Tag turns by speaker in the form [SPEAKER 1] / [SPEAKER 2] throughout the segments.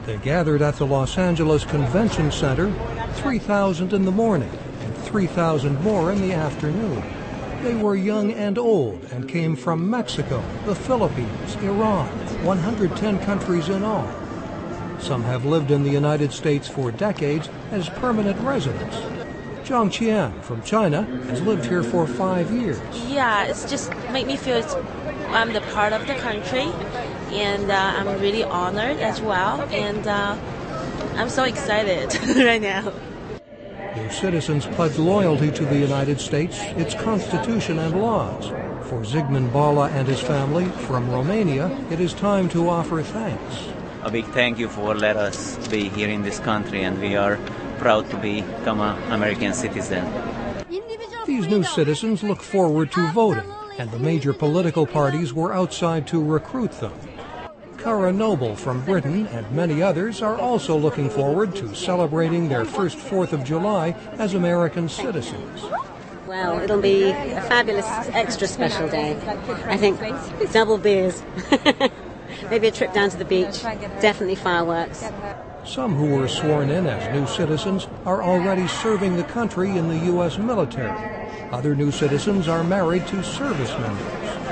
[SPEAKER 1] They gathered at the Los Angeles Convention Center, 3,000 in the morning and 3,000 more in the afternoon. They were young and old and came from Mexico, the Philippines, Iran, 110 countries in all. Some have lived in the United States for decades as permanent residents. Zhang Qian from China has lived here for 5 years.
[SPEAKER 2] Yeah, it's just make me feel I'm the part of the country, and I'm really honored as well, and I'm so excited right now.
[SPEAKER 1] New citizens pledge loyalty to the United States, its constitution and laws. For Zygmunt Bala and his family from Romania, it is time to offer thanks.
[SPEAKER 3] A big thank you for letting us be here in this country, and we are proud to become an American citizen.
[SPEAKER 1] These new citizens look forward to voting, and the major political parties were outside to recruit them. Cara Noble from Britain and many others are also looking forward to celebrating their first 4th of July as American citizens.
[SPEAKER 4] Well, it'll be a fabulous, extra special day. I think double beers. Maybe a trip down to the beach. Definitely fireworks.
[SPEAKER 1] Some who were sworn in as new citizens are already serving the country in the U.S. military. Other new citizens are married to service members.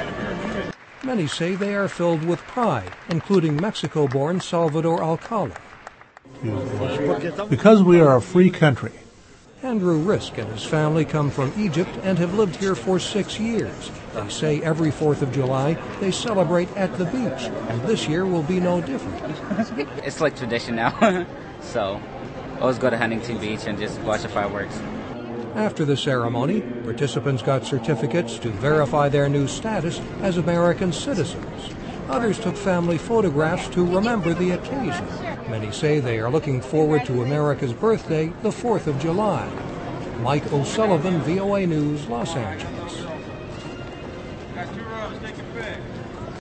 [SPEAKER 1] Many say they are filled with pride, including Mexico-born Salvador Alcala.
[SPEAKER 5] Because we are a free country.
[SPEAKER 1] Andrew Risk and his family come from Egypt and have lived here for 6 years. They say every 4th of July they celebrate at the beach, and this year will be no different.
[SPEAKER 6] It's like tradition now, so I always go to Huntington Beach and just watch the fireworks.
[SPEAKER 1] After the ceremony, participants got certificates to verify their new status as American citizens. Others took family photographs to remember the occasion. Many say they are looking forward to America's birthday, the 4th of July. Mike O'Sullivan, VOA News, Los Angeles.